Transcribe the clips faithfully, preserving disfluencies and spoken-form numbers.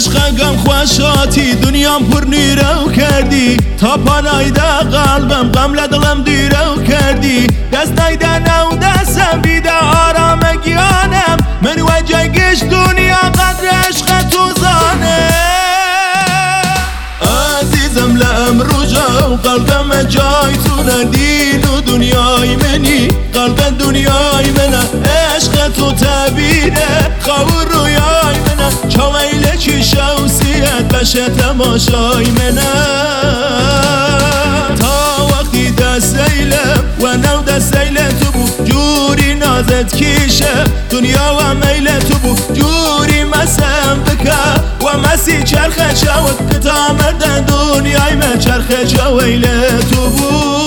عشقم خوشاتی دنیام پر نیرو کردی تا پانایده قلبم غم لدلم دیرو کردی دست نایده نو دستم بیده آرام گیانم من وجه گش دنیا قدر عشق تو زانه عزیزم لامرو جا قلبم جای تو ندین و دنیای منی قلب دنیای منه عشق تو تبیره خواه رویای منه چاویله چی شوسیت بشه تماشای منه تا وقتی دستیلم و نو دستیل تو بو جوری نازت کیشه دنیا و میل تو بو جوری مسم بکه و مسی چرخه شود که تا مردن دنیای من چرخه جویل تو بو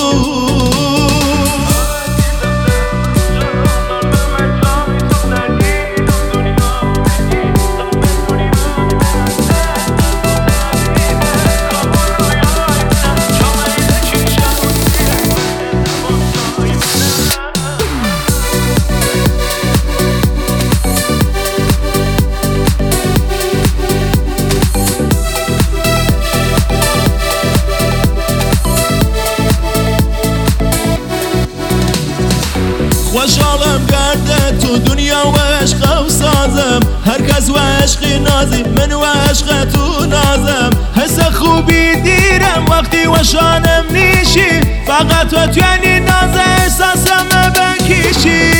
خوشحالم کرده تو دنیا و عشق و سازم هر کس و عشقی نازی من و عشق تو نازم حس خوبی دیرم وقتی و شانم نیشی فقط تو توانی ناز احساسم بکیشی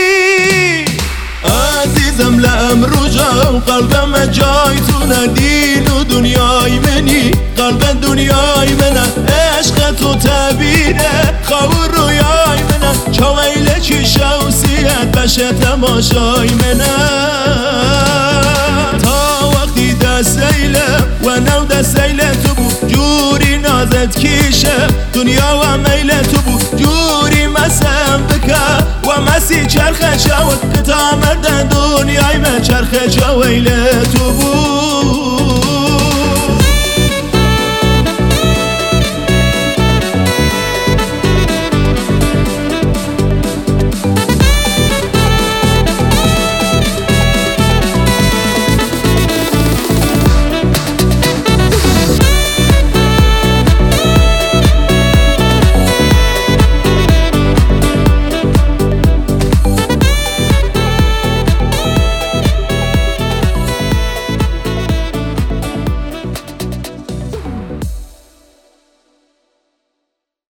عزیزم لامرو جا قلبم جای تو ندین و دنیای منی قلب دنیای منه عشق تو تبیره خواه رویای منه چاویله چی شوسیت بشه تماشای منه تا وقتی دستیلم و نو دستیل تو بو جوری نازت کیشه دنیا و میل تو بو جوری مسم بکه و مسی چرخه شود که تا مردن دنیای من چرخه جویل تو بو